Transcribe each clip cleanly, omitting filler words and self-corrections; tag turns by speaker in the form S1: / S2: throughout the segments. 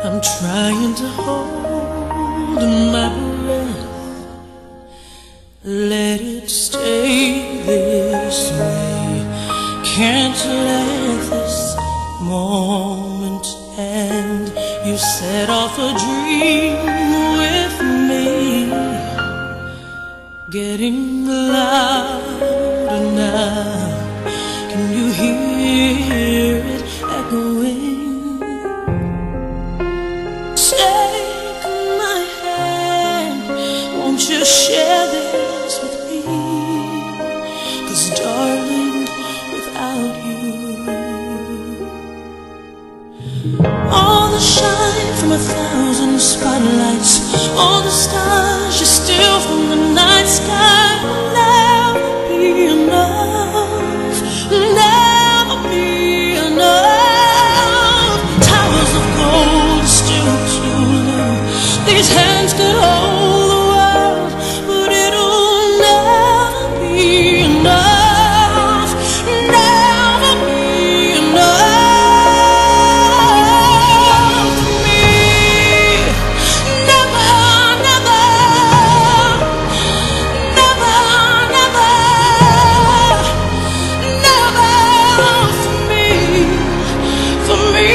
S1: I'm trying to hold my breath, let it stay this way. Can't let this moment end. You set off a dream with me, getting louder now. Can you hear it echoing? Take my hand, won't you share this with me? 'Cause darling, without you, all the shine from 1,000 spotlights, all the stars you steal from the night sky will never be enough, never be enough. Towers of gold are still too little. These hands could hold the world, but it'll never be enough, never be enough for me. Never, never, never, never, never for me, for me.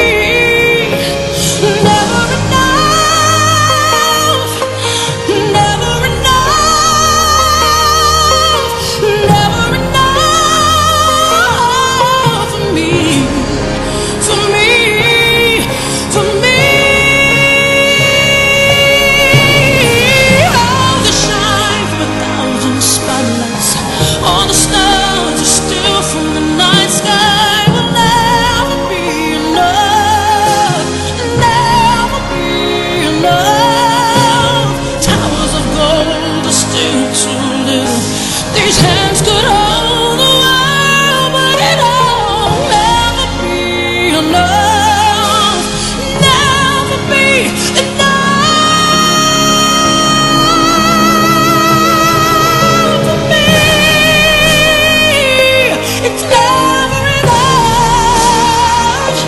S1: Never enough, never enough, never enough for me, for me, for me. All the shine from 1,000 spotlights, all the stars you steal from the night sky will never be enough, never be enough. Towers of gold are still too little. These hands could hold the world, but it'll never be enough, never be enough for me. It's never enough,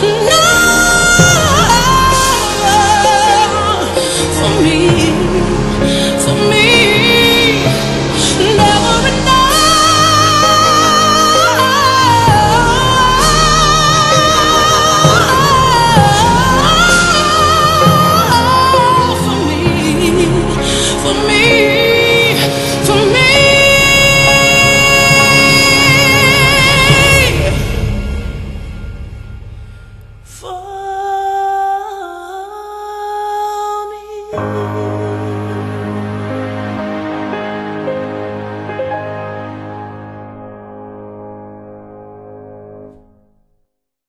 S1: enough for me, for me. Never enough for me, for me, for me. For